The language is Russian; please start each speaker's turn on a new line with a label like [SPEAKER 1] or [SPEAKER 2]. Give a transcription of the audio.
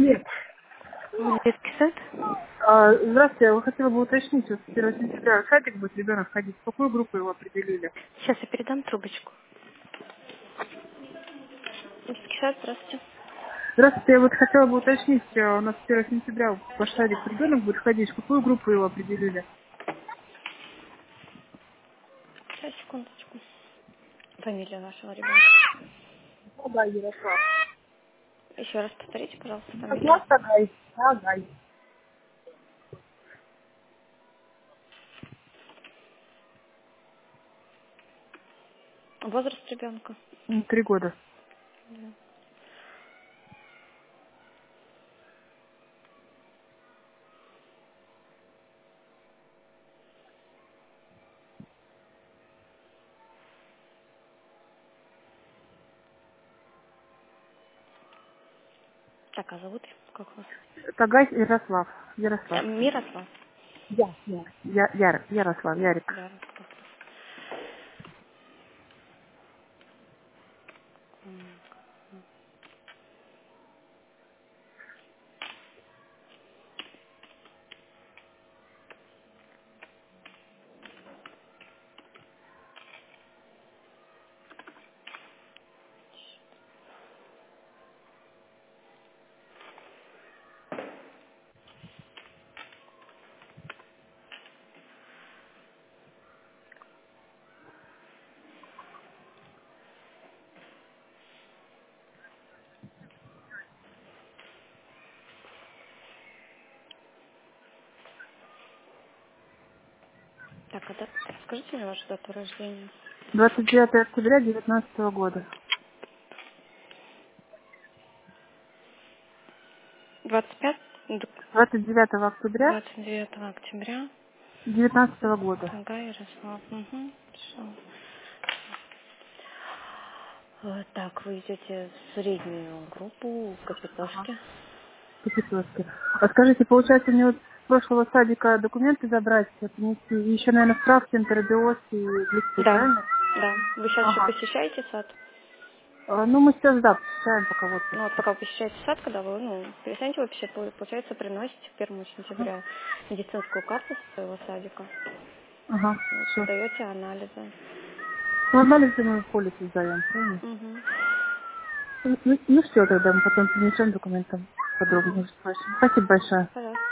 [SPEAKER 1] Нет.
[SPEAKER 2] Детский сад?
[SPEAKER 1] Здравствуйте, я хотела бы уточнить, вот с 1 сентября в садик будет ребенок ходить, в какую группу его определили?
[SPEAKER 2] Сейчас я передам трубочку. Детский сад, здравствуйте.
[SPEAKER 1] Здравствуйте, я вот хотела бы уточнить, у нас с 1 сентября в ваш садик ребенок будет ходить, в какую группу его определили?
[SPEAKER 2] Сейчас, секундочку. Фамилия вашего ребенка.
[SPEAKER 1] Агай Ярослав.
[SPEAKER 2] Еще раз повторите, пожалуйста, фамилию.
[SPEAKER 1] Ярослав Агай. Агай.
[SPEAKER 2] Возраст ребенка.
[SPEAKER 1] 3 года.
[SPEAKER 2] Да. Так, а зовут как вас?
[SPEAKER 1] Агай Ярослав. Ярослав.
[SPEAKER 2] Мирослав.
[SPEAKER 1] Ярослав, Ярик.
[SPEAKER 2] Ярослав. Так, а скажите мне вашу дату рождения.
[SPEAKER 1] 29 октября 2019 года.
[SPEAKER 2] 25?
[SPEAKER 1] 29 октября
[SPEAKER 2] 29 октября.
[SPEAKER 1] 2019 года.
[SPEAKER 2] Тага, Ярослав. Угу. Все. Так, вы идете в среднюю группу в Капитошке.
[SPEAKER 1] Капитовский. А скажите, получается, мне вот с прошлого садика документы забрать, принести, и еще, наверное, справки, интербиоз и глюкозы,
[SPEAKER 2] Да,
[SPEAKER 1] правильно?
[SPEAKER 2] да. Вы сейчас еще
[SPEAKER 1] Ага.
[SPEAKER 2] посещаете сад?
[SPEAKER 1] Ну, мы сейчас, да, посещаем пока в
[SPEAKER 2] Ну вот
[SPEAKER 1] отпуске.
[SPEAKER 2] пока вы посещаете сад, когда вы, перестанете вообще, получается, приносите 1 сентября медицинскую карту со своего садика.
[SPEAKER 1] Ага,
[SPEAKER 2] Вот,
[SPEAKER 1] все.
[SPEAKER 2] сдаете анализы.
[SPEAKER 1] Ну, анализы мы в полисе сдаем, правильно?
[SPEAKER 2] Угу.
[SPEAKER 1] Ну, все, тогда мы потом принесем документы подробнее. Спасибо большое.
[SPEAKER 2] Пожалуйста.